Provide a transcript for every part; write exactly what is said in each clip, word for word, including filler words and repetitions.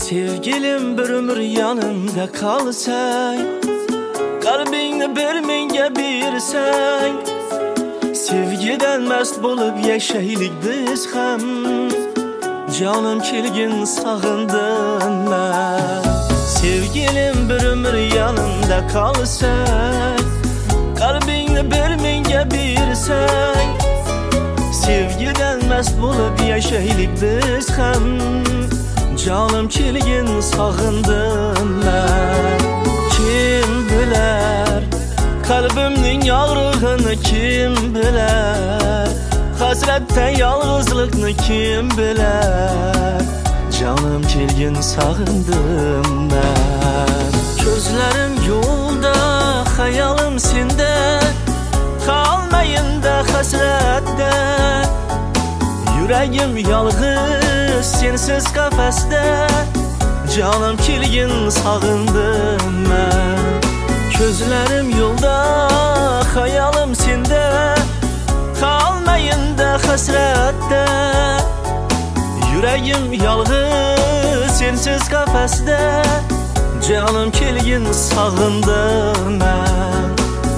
Sevgilim bir ömür yanımda kalsay, kalbini bir menga bersen, sevgiden mast bolup yaşaylik biz ham. Canım kelgin sağındım ben. Sevgilim bir ömür yanımda kalsay, kalbini bir menga bersen, sevgiden mast bolup yaşaylik biz ham. Canım kelgin sağındım ben. Kim biler kalbimning ağrığını, kim biler hasretten yalnızlıkını, kim biler. Canım kelgin sağındım ben. Gözlerim yolda, hayalim sende, kalmayın da hasrette. Yüreğim yalğız, sensiz kafeste. Canım kelgin sağındım ben. Gözlerim yolda, hayalim sende, kalmayın da hasrette. Yüreğim yalğız, sensiz kafeste. Canım kelgin sağındım ben.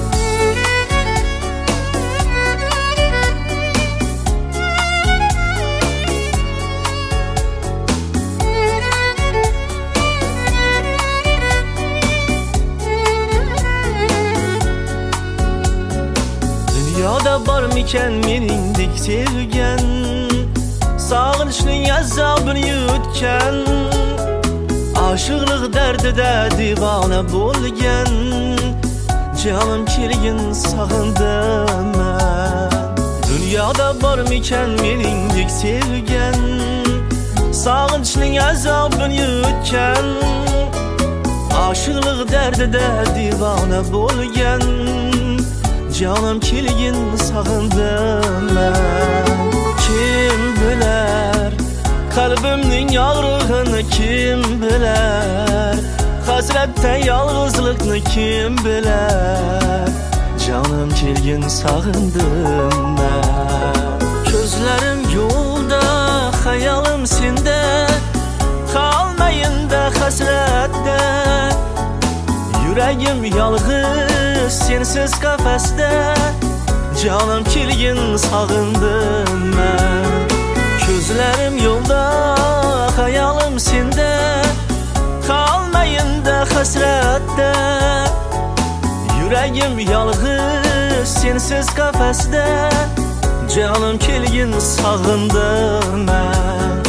Dünyada var miken meningdek sevgen, sağınışning azabını yutgan, aşıqlıq derdide divana bo'lgan. Canım kelgin sağındım ben. Dünyada var miken meningdek sevgen, sağınışning azabını yutgan, aşıqlıq derdide divana bo'lgan. Canım kelgin sağındım ben. Kim biler kalbimning ağrığını, kim biler hasretten yalnızlıkını, kim biler. Canım kelgin sağındım ben. Gözlerim yolda, hayalim sende, kalmayın da hasrette. Yüreğim yalğız, sensiz kafeste. Canım kelgin sağındım ben. Gözlerim yolda, hayalim sende, kalmayın da hasrette. Yüreğim yalğız, sensiz kafeste. Canım kelgin sağındım ben.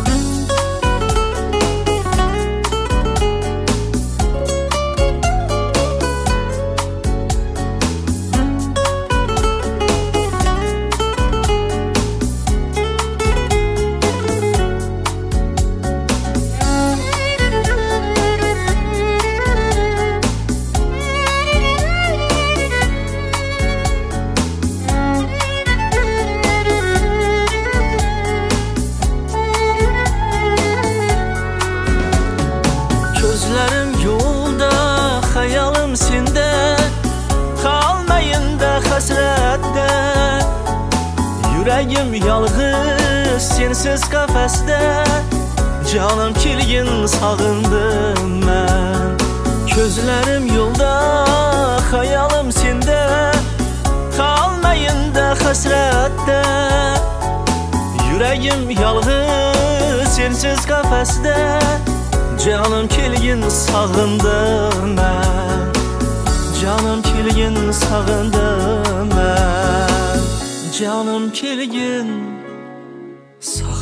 Gözlerim yolda, hayalim sende, kalmayın da hasrette. Yüreğim yalğız, sensiz kafeste. Canım kelgin sağındım ben. Gözlerim yolda, hayalim sende, kalmayın da hasrette. Yüreğim yalğız, sensiz kafeste. Canım kelgin sağındım ben. Canım kelgin sağındım ben. Canım kelgin sağındım.